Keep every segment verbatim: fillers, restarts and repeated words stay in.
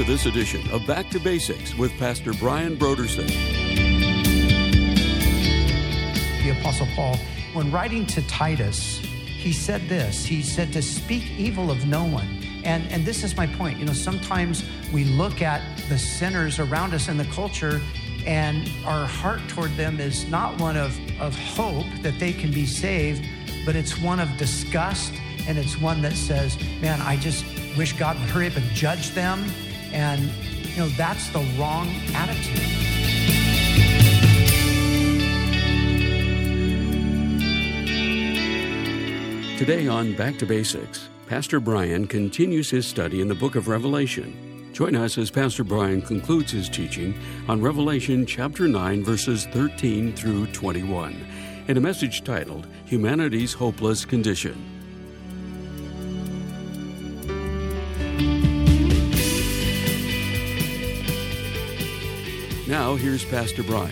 this edition of Back to Basics with Pastor Brian Brodersen. The Apostle Paul, when writing to Titus, he said this. He said to speak evil of no one. And, and this is my point. You know, sometimes we look at the sinners around us in the culture and our heart toward them is not one of, of hope that they can be saved, but it's one of disgust. And it's one that says, man, I just wish God would hurry up and judge them. And, you know, that's the wrong attitude. Today on Back to Basics, Pastor Brian continues his study in the book of Revelation. Join us as Pastor Brian concludes his teaching on Revelation chapter nine, verses thirteen through twenty-one, in a message titled, Humanity's Hopeless Condition. Now, here's Pastor Brian.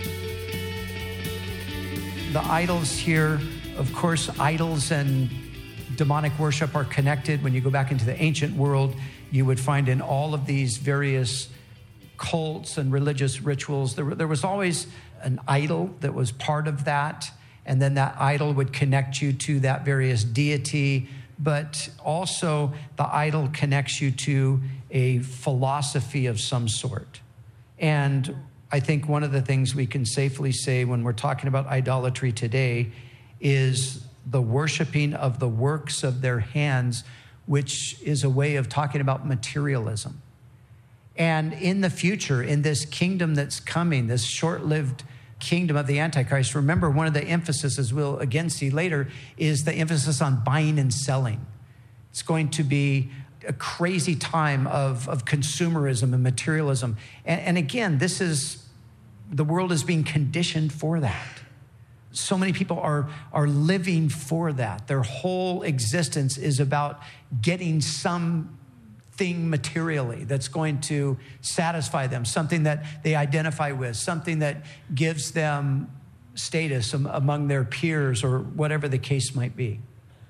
The idols here, of course, idols and demonic worship are connected. When you go back into the ancient world, you would find in all of these various cults and religious rituals, there, there was always an idol that was part of that. And then that idol would connect you to that various deity. But also the idol connects you to a philosophy of some sort. And I think one of the things we can safely say when we're talking about idolatry today is the worshiping of the works of their hands, which is a way of talking about materialism. And in the future, in this kingdom that's coming, this short-lived kingdom of the Antichrist, remember one of the emphasis, as we'll again see later, is the emphasis on buying and selling. It's going to be a crazy time of, of consumerism and materialism. And, and again, this is, the world is being conditioned for that. So many people are, are living for that. Their whole existence is about getting something materially that's going to satisfy them, something that they identify with, something that gives them status among their peers or whatever the case might be.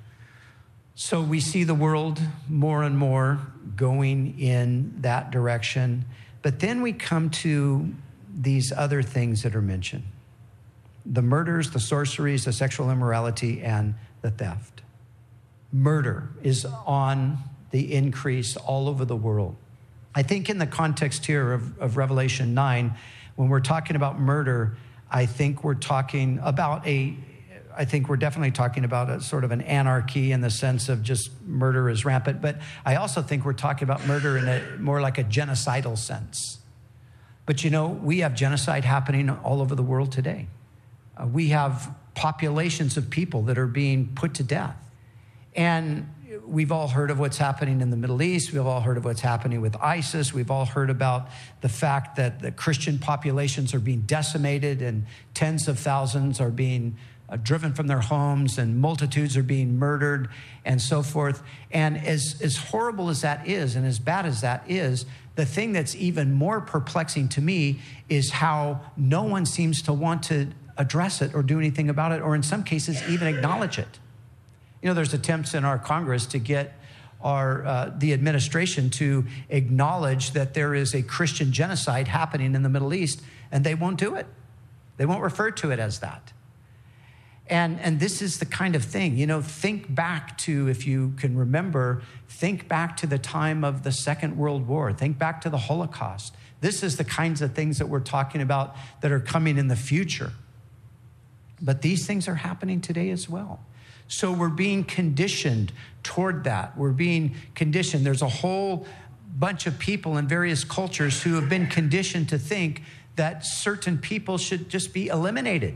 So we see the world more and more going in that direction. But then we come to these other things that are mentioned. The murders, the sorceries, the sexual immorality, and the theft. Murder is on the increase all over the world. I think in the context here of, of Revelation nine, when we're talking about murder, I think we're talking about a I think we're definitely talking about a sort of an anarchy in the sense of just murder is rampant. But I also think we're talking about murder in a more like a genocidal sense. But you know, we have genocide happening all over the world today. Uh, we have populations of people that are being put to death. And we've all heard of what's happening in the Middle East. We've all heard of what's happening with ISIS. We've all heard about the fact that the Christian populations are being decimated and tens of thousands are being Uh, driven from their homes and multitudes are being murdered and so forth. And as, as horrible as that is and as bad as that is, the thing that's even more perplexing to me is how no one seems to want to address it or do anything about it, or in some cases even acknowledge it. You know, there's attempts in our Congress to get our uh, the administration to acknowledge that there is a Christian genocide happening in the Middle East, and they won't do it. They won't refer to it as that. And, and this is the kind of thing, you know, think back to, if you can remember, think back to the time of the Second World War. Think back to the Holocaust. This is the kinds of things that we're talking about that are coming in the future. But these things are happening today as well. So we're being conditioned toward that. We're being conditioned. There's a whole bunch of people in various cultures who have been conditioned to think that certain people should just be eliminated.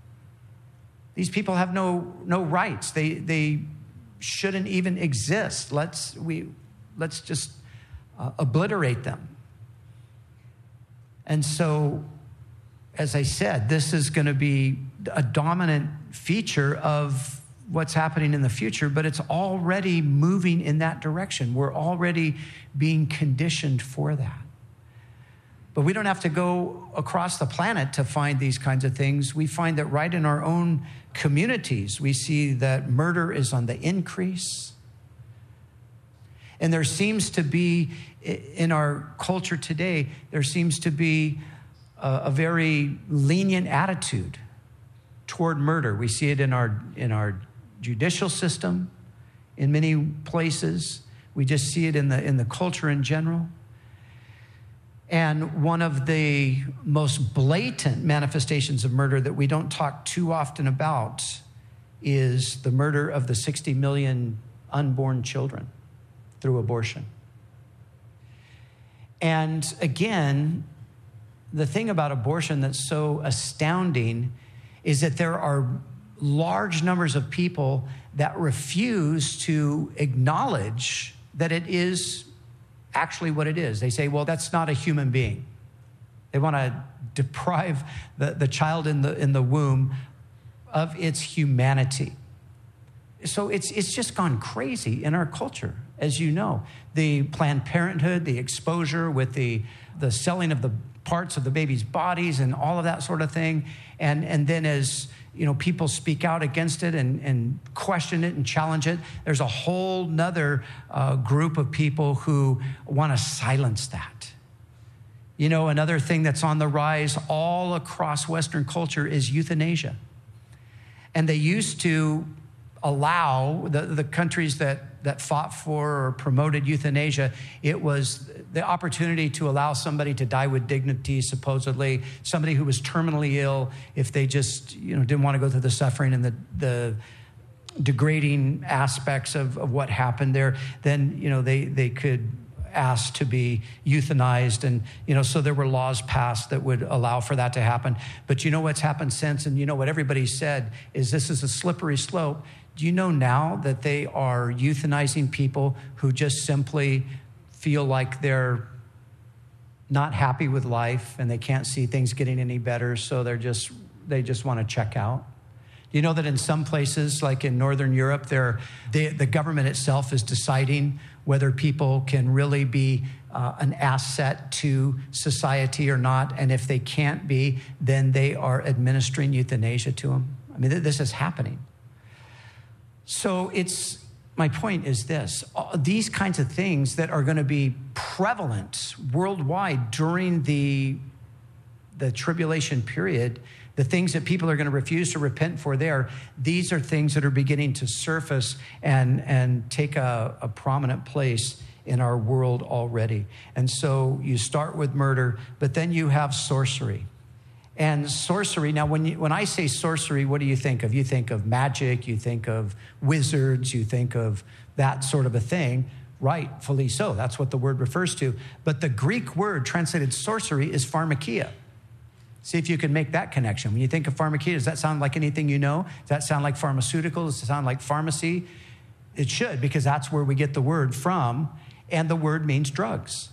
These people have no no rights. They they shouldn't even exist. Let's we let's just uh, obliterate them. And so, as I said, this is going to be a dominant feature of what's happening in the future, but it's already moving in that direction. We're already being conditioned for that. But we don't have to go across the planet to find these kinds of things. We find that right in our own communities, we see that murder is on the increase. And there seems to be in our culture today, there seems to be a, a very lenient attitude toward murder. We see it in our, in our judicial system in many places. We just see it in the, in the culture in general. And one of the most blatant manifestations of murder that we don't talk too often about is the murder of the sixty million unborn children through abortion. And again, the thing about abortion that's so astounding is that there are large numbers of people that refuse to acknowledge that it is actually what it is. They say, well, that's not a human being. They want to deprive the, the child in the, in the womb of its humanity. So it's, it's just gone crazy in our culture, as you know. The Planned Parenthood, the exposure with the, the selling of the parts of the baby's bodies and all of that sort of thing. And, and then as you know, people speak out against it and, and question it and challenge it, there's a whole nother uh, group of people who want to silence that. You know, another thing that's on the rise all across Western culture is euthanasia. And they used to allow the, the countries that, that fought for or promoted euthanasia, it was the opportunity to allow somebody to die with dignity, supposedly, somebody who was terminally ill, if they just, you know, didn't want to go through the suffering and the, the degrading aspects of, of what happened there, then, you know, they, they could ask to be euthanized. And, you know, so there were laws passed that would allow for that to happen. But you know what's happened since, and you know what everybody said, is this is a slippery slope. Do you know now that they are euthanizing people who just simply feel like they're not happy with life and they can't see things getting any better, so they're just they just want to check out? Do you know that in some places, like in Northern Europe, they're, they, the government itself is deciding whether people can really be uh, an asset to society or not, and if they can't be, then they are administering euthanasia to them? I mean, th- this is happening. So it's, my point is this, these kinds of things that are going to be prevalent worldwide during the, the tribulation period, the things that people are going to refuse to repent for there, these are things that are beginning to surface and, and take a, a prominent place in our world already. And so you start with murder, but then you have sorcery. And sorcery, now when you, when I say sorcery, what do you think of? You think of magic, you think of wizards, you think of that sort of a thing. Rightfully so, that's what the word refers to. But the Greek word translated sorcery is pharmakia. See if you can make that connection. When you think of pharmakia, does that sound like anything you know? Does that sound like pharmaceuticals? Does it sound like pharmacy? It should, because that's where we get the word from, and the word means drugs.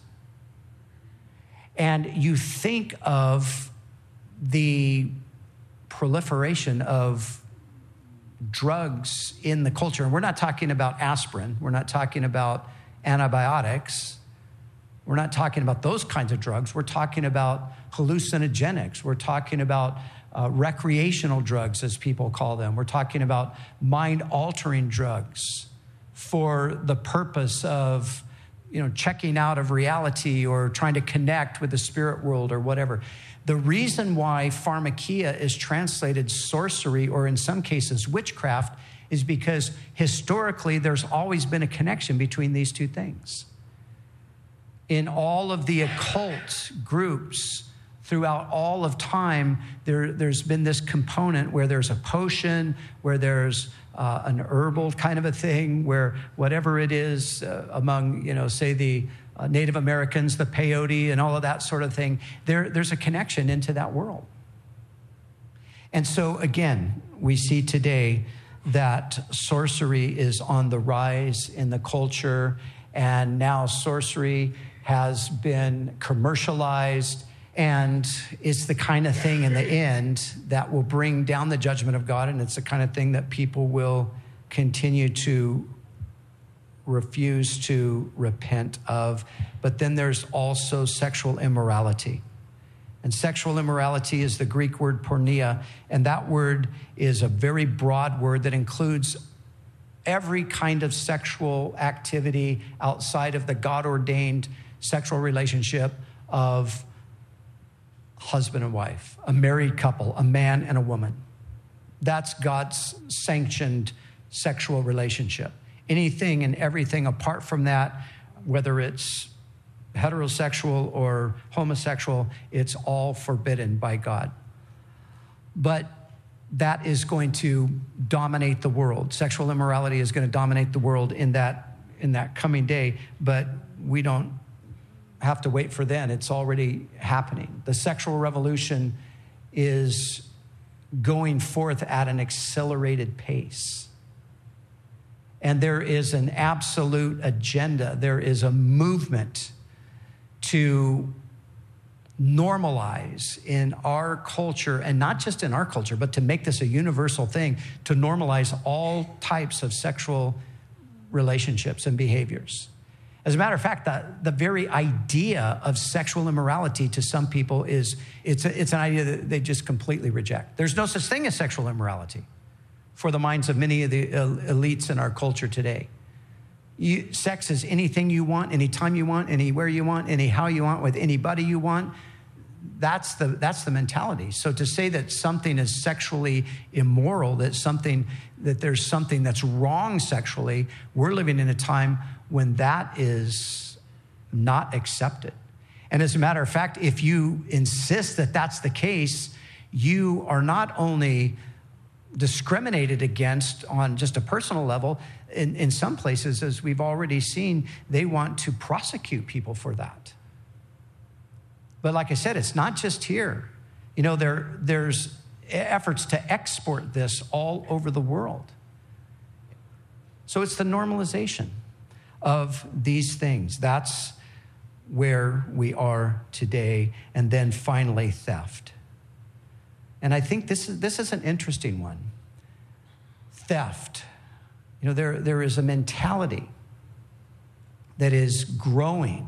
And you think of the proliferation of drugs in the culture. And we're not talking about aspirin. We're not talking about antibiotics. We're not talking about those kinds of drugs. We're talking about hallucinogenics. We're talking about uh, recreational drugs, as people call them. We're talking about mind-altering drugs for the purpose of, you know, checking out of reality or trying to connect with the spirit world or whatever. The reason why pharmakia is translated sorcery, or in some cases witchcraft, is because historically there's always been a connection between these two things. In all of the occult groups throughout all of time, there, there's been this component where there's a potion, where there's uh, an herbal kind of a thing, where whatever it is uh, among, you know, say the Uh, Native Americans, the peyote and all of that sort of thing, there, there's a connection into that world. And so again, we see today that sorcery is on the rise in the culture, and now sorcery has been commercialized, and it's the kind of thing in the end that will bring down the judgment of God, and it's the kind of thing that people will continue to refuse to repent of. But then there's also sexual immorality. And sexual immorality is the Greek word porneia, and that word is a very broad word that includes every kind of sexual activity outside of the God-ordained sexual relationship of husband and wife, a married couple, a man and a woman. That's God's sanctioned sexual relationship. Anything and everything apart from that, whether it's heterosexual or homosexual, it's all forbidden by God. But that is going to dominate the world. Sexual immorality is going to dominate the world in that, in that coming day, but we don't have to wait for then. It's already happening. The sexual revolution is going forth at an accelerated pace. And there is an absolute agenda. There is a movement to normalize in our culture, and not just in our culture, but to make this a universal thing, to normalize all types of sexual relationships and behaviors. As a matter of fact, the, the very idea of sexual immorality to some people is, it's, a, it's an idea that they just completely reject. There's no such thing as sexual immorality for the minds of many of the elites in our culture today. You, sex is anything you want, anytime you want, anywhere you want, anyhow you want, with anybody you want. That's the, that's the mentality. So to say that something is sexually immoral, that something, that there's something that's wrong sexually, we're living in a time when that is not accepted. And as a matter of fact, if you insist that that's the case, you are not only discriminated against on just a personal level. In, in some places, as we've already seen, they want to prosecute people for that. But like I said, it's not just here. You know, there, there's efforts to export this all over the world. So it's the normalization of these things. That's where we are today. And then finally, theft. And I think this is, this is an interesting one. Theft. You know, there, there is a mentality that is growing.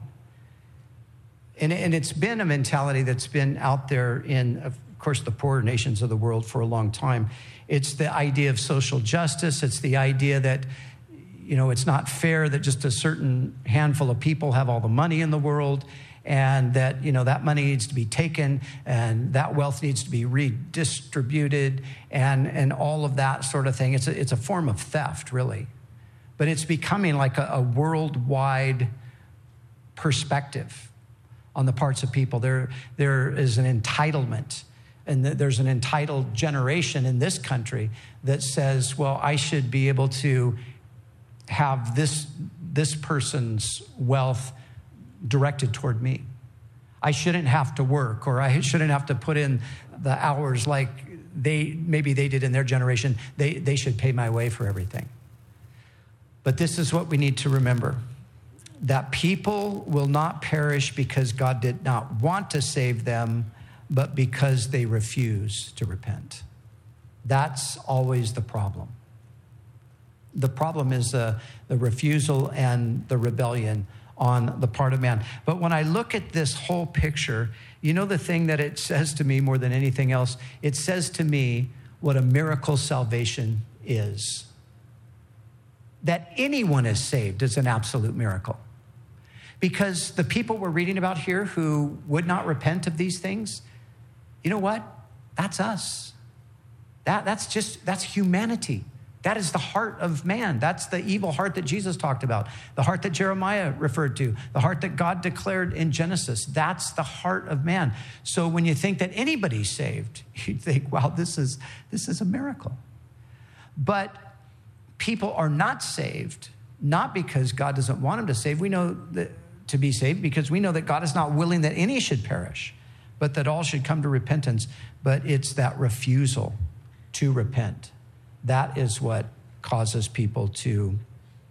And, and it's been a mentality that's been out there in, of course, the poorer nations of the world for a long time. It's the idea of social justice. It's the idea that, you know, it's not fair that just a certain handful of people have all the money in the world, and that, you know, that money needs to be taken and that wealth needs to be redistributed and, and all of that sort of thing. It's a, it's a form of theft, really. But it's becoming like a, a worldwide perspective on the parts of people. There, there is an entitlement, and there's an entitled generation in this country that says, well, I should be able to have this, this person's wealth directed toward me. I shouldn't have to work, or I shouldn't have to put in the hours like they maybe they did in their generation. They, they should pay my way for everything. But this is what we need to remember, that people will not perish because God did not want to save them, but because they refuse to repent. That's always the problem. The problem is the, the refusal and the rebellion on the part of man. But when I look at this whole picture, you know the thing that it says to me more than anything else? It says to me what a miracle salvation is. That anyone is saved is an absolute miracle. Because the people we're reading about here who would not repent of these things, you know what? That's us. That, that's just, that's humanity. That is the heart of man. That's the evil heart that Jesus talked about, the heart that Jeremiah referred to, the heart that God declared in Genesis. That's the heart of man. So when you think that anybody's saved, you think, wow, this is, this is a miracle. But people are not saved, not because God doesn't want them to save. We know that, to be saved, because we know that God is not willing that any should perish, but that all should come to repentance. But it's that refusal to repent. That is what causes people to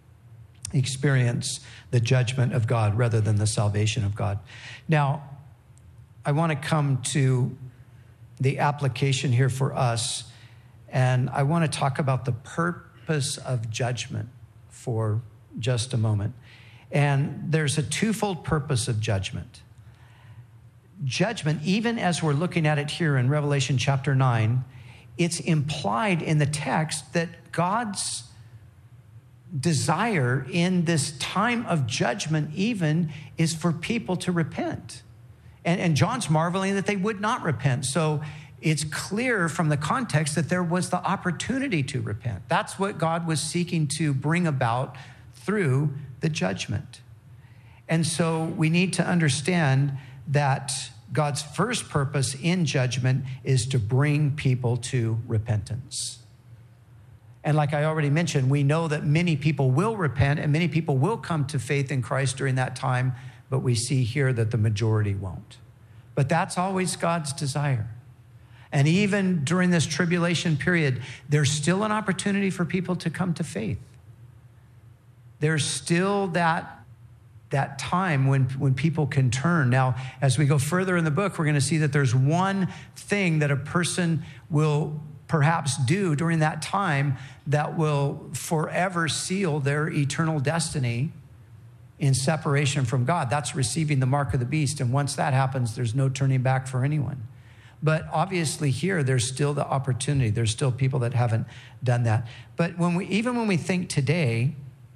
experience the judgment of God rather than the salvation of God. Now, I want to come to the application here for us, and I want to talk about the purpose of judgment for just a moment. And there's a twofold purpose of judgment. Judgment, even as we're looking at it here in Revelation chapter nine, it's implied in the text that God's desire in this time of judgment even is for people to repent. And, and John's marveling that they would not repent. So it's clear from the context that there was the opportunity to repent. That's what God was seeking to bring about through the judgment. And so we need to understand that God's first purpose in judgment is to bring people to repentance. And like I already mentioned, we know that many people will repent and many people will come to faith in Christ during that time, but we see here that the majority won't. But that's always God's desire. And even during this tribulation period, there's still an opportunity for people to come to faith. There's still that that time when, when people can turn. Now, as we go further in the book, we're going to see that there's one thing that a person will perhaps do during that time that will forever seal their eternal destiny in separation from God. That's receiving the mark of the beast. And once that happens, there's no turning back for anyone. But obviously here, there's still the opportunity. There's still people that haven't done that. But when we, even when we think today,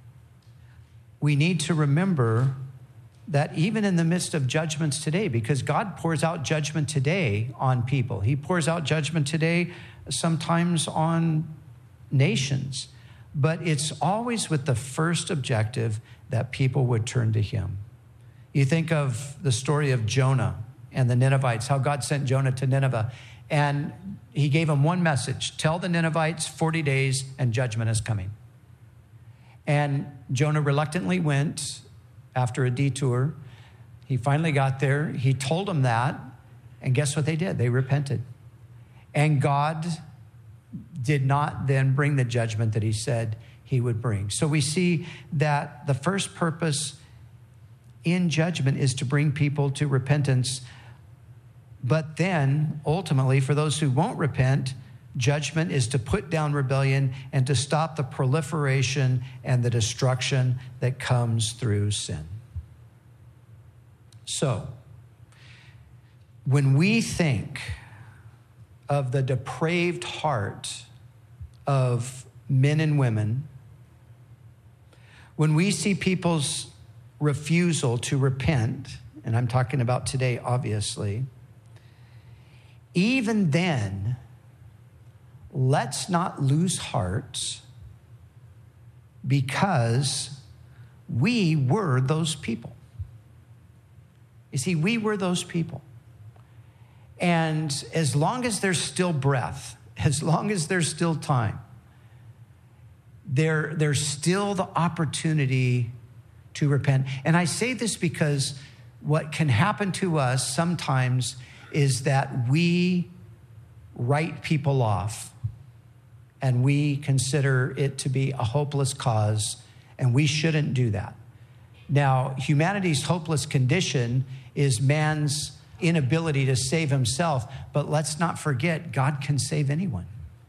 we need to remember that even in the midst of judgments today, because God pours out judgment today on people. He pours out judgment today sometimes on nations. But it's always with the first objective that people would turn to him. You think of the story of Jonah and the Ninevites, how God sent Jonah to Nineveh. And he gave them one message: tell the Ninevites forty days and judgment is coming. And Jonah reluctantly went after a detour. He finally got there. He told them that. And guess what they did? They repented. And God did not then bring the judgment that he said he would bring. So we see that the first purpose in judgment is to bring people to repentance. But then, ultimately, for those who won't repent, judgment is to put down rebellion and to stop the proliferation and the destruction that comes through sin. So, when we think of the depraved heart of men and women, when we see people's refusal to repent, and I'm talking about today, obviously, even then, let's not lose heart, because we were those people. You see, we were those people. And as long as there's still breath, as long as there's still time, there, there's still the opportunity to repent. And I say this because what can happen to us sometimes is that we write people off and we consider it to be a hopeless cause, and we shouldn't do that. Now, humanity's hopeless condition is man's inability to save himself, but let's not forget, God can save anyone.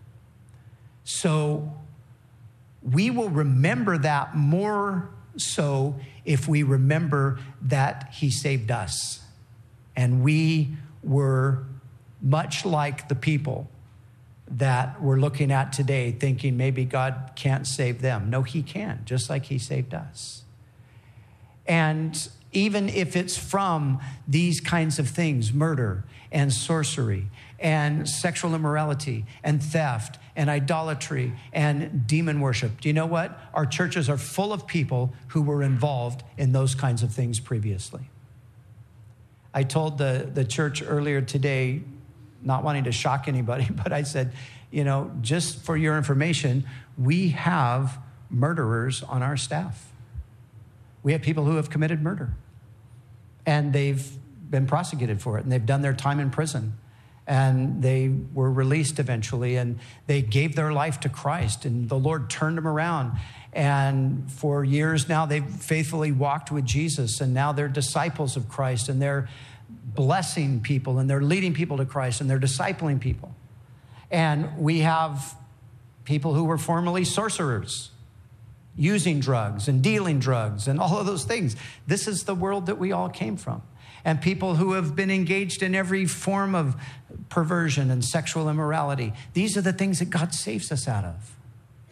So we will remember that more so if we remember that he saved us. And we were much like the people that we're looking at today, thinking maybe God can't save them. No, he can, just like he saved us. And even if it's from these kinds of things, murder and sorcery and sexual immorality and theft and idolatry and demon worship. Do you know what? Our churches are full of people who were involved in those kinds of things previously. I told the, the church earlier today, not wanting to shock anybody, but I said, you know, just for your information, we have murderers on our staff. We have people who have committed murder, and they've been prosecuted for it, and they've done their time in prison, and they were released eventually, and they gave their life to Christ, and the Lord turned them around. And for years now, they've faithfully walked with Jesus, and now they're disciples of Christ, and they're blessing people, and they're leading people to Christ, and they're discipling people. And we have people who were formerly sorcerers, using drugs and dealing drugs and all of those things. This is the world that we all came from. And people who have been engaged in every form of perversion and sexual immorality. These are the things that God saves us out of.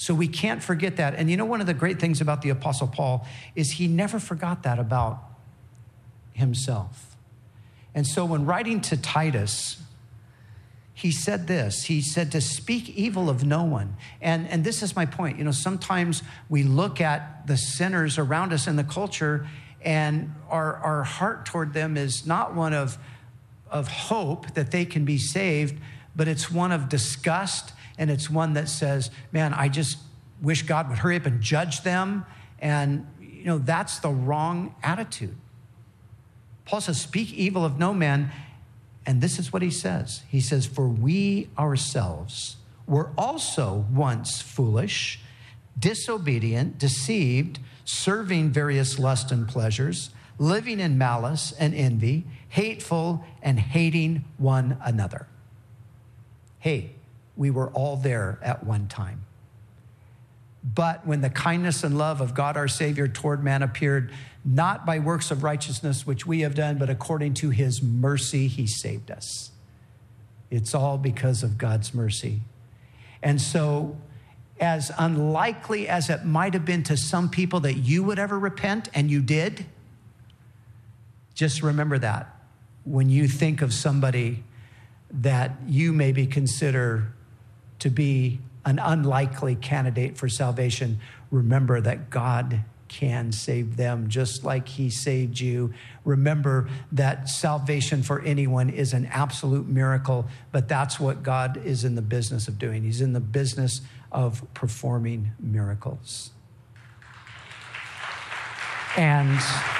So we can't forget that. And you know, one of the great things about the Apostle Paul is he never forgot that about himself. And so when writing to Titus, he said this, he said to speak evil of no one. And, and this is my point. You know, sometimes we look at the sinners around us in the culture and our, our heart toward them is not one of, of hope that they can be saved, but it's one of disgust. And it's one that says, man, I just wish God would hurry up and judge them. And, you know, that's the wrong attitude. Paul says, speak evil of no man. And this is what he says. He says, for we ourselves were also once foolish, disobedient, deceived, serving various lusts and pleasures, living in malice and envy, hateful and hating one another. Hey, we were all there at one time. But when the kindness and love of God our Savior toward man appeared, not by works of righteousness which we have done, but according to his mercy, he saved us. It's all because of God's mercy. And so, as unlikely as it might have been to some people that you would ever repent, and you did, just remember that when you think of somebody that you maybe consider to be an unlikely candidate for salvation, remember that God can save them just like he saved you. Remember that salvation for anyone is an absolute miracle, but that's what God is in the business of doing. He's in the business of performing miracles. And,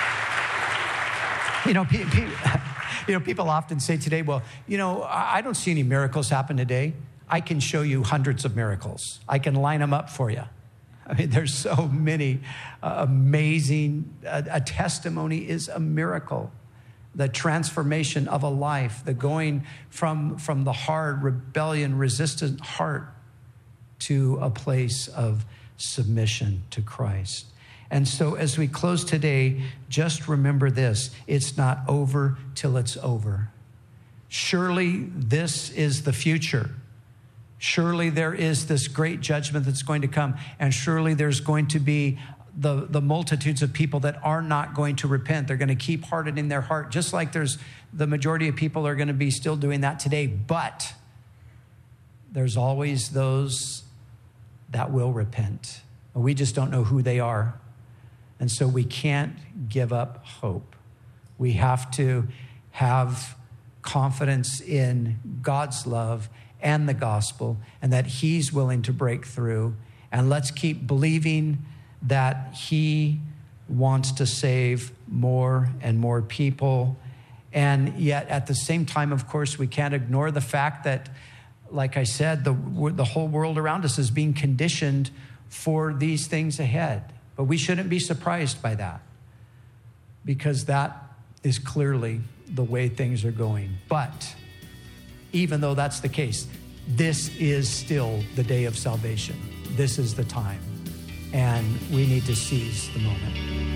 you know, pe- pe- you know, people often say today, well, you know, I don't see any miracles happen today. I can show you hundreds of miracles. I can line them up for you. I mean, there's so many uh, amazing, uh, a testimony is a miracle. The transformation of a life, the going from, from the hard, rebellion, resistant heart to a place of submission to Christ. And so as we close today, just remember this, it's not over till it's over. Surely this is the future. Surely there is this great judgment that's going to come, and surely there's going to be the, the multitudes of people that are not going to repent. They're going to keep hardening their heart, just like there's the majority of people are going to be still doing that today. But there's always those that will repent. We just don't know who they are. And so we can't give up hope. We have to have confidence in God's love and the gospel, and that he's willing to break through. And let's keep believing that he wants to save more and more people. And yet at the same time, of course, we can't ignore the fact that, like I said, the, the whole world around us is being conditioned for these things ahead. But we shouldn't be surprised by that, because that is clearly the way things are going. But even though that's the case, this is still the day of salvation. This is the time. And we need to seize the moment.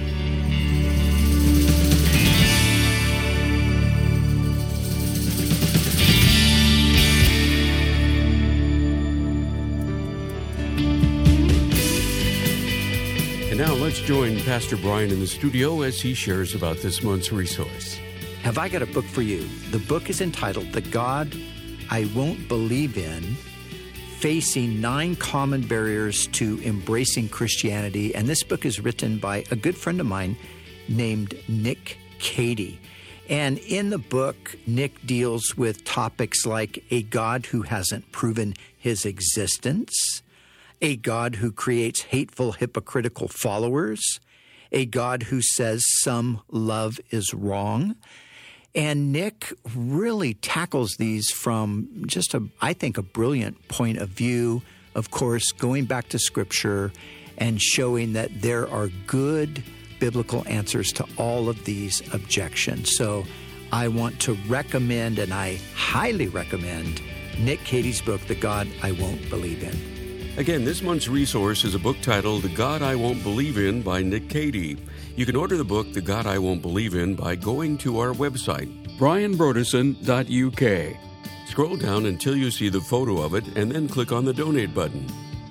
And now let's join Pastor Brian in the studio as he shares about this month's resource. Have I got a book for you? The book is entitled The God I Won't Believe In, Facing Nine Common Barriers to Embracing Christianity. And this book is written by a good friend of mine named Nick Cady. And in the book, Nick deals with topics like a God who hasn't proven his existence, a God who creates hateful, hypocritical followers, a God who says some love is wrong. And Nick really tackles these from just, a, I think, a brilliant point of view, of course, going back to Scripture and showing that there are good biblical answers to all of these objections. So I want to recommend, and I highly recommend, Nick Cady's book, The God I Won't Believe In. Again, this month's resource is a book titled The God I Won't Believe In by Nick Cady. You can order the book, The God I Won't Believe In, by going to our website, brian brodersen dot u k. Scroll down until you see the photo of it and then click on the donate button.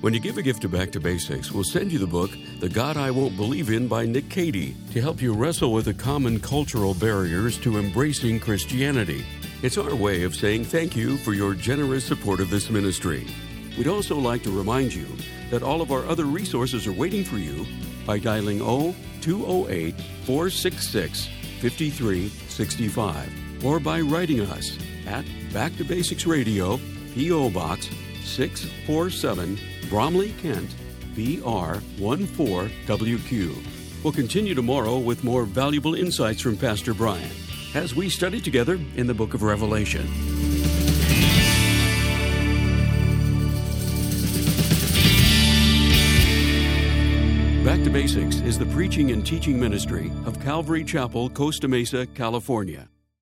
When you give a gift to Back to Basics, we'll send you the book, The God I Won't Believe In by Nick Cady, to help you wrestle with the common cultural barriers to embracing Christianity. It's our way of saying thank you for your generous support of this ministry. We'd also like to remind you that all of our other resources are waiting for you by dialing zero two zero eight, four six six, five three six five or by writing us at Back to Basics Radio, P O. Box six forty-seven, Bromley, Kent, B R one four W Q. We'll continue tomorrow with more valuable insights from Pastor Brian as we study together in the book of Revelation. Back to Basics is the preaching and teaching ministry of Calvary Chapel, Costa Mesa, California.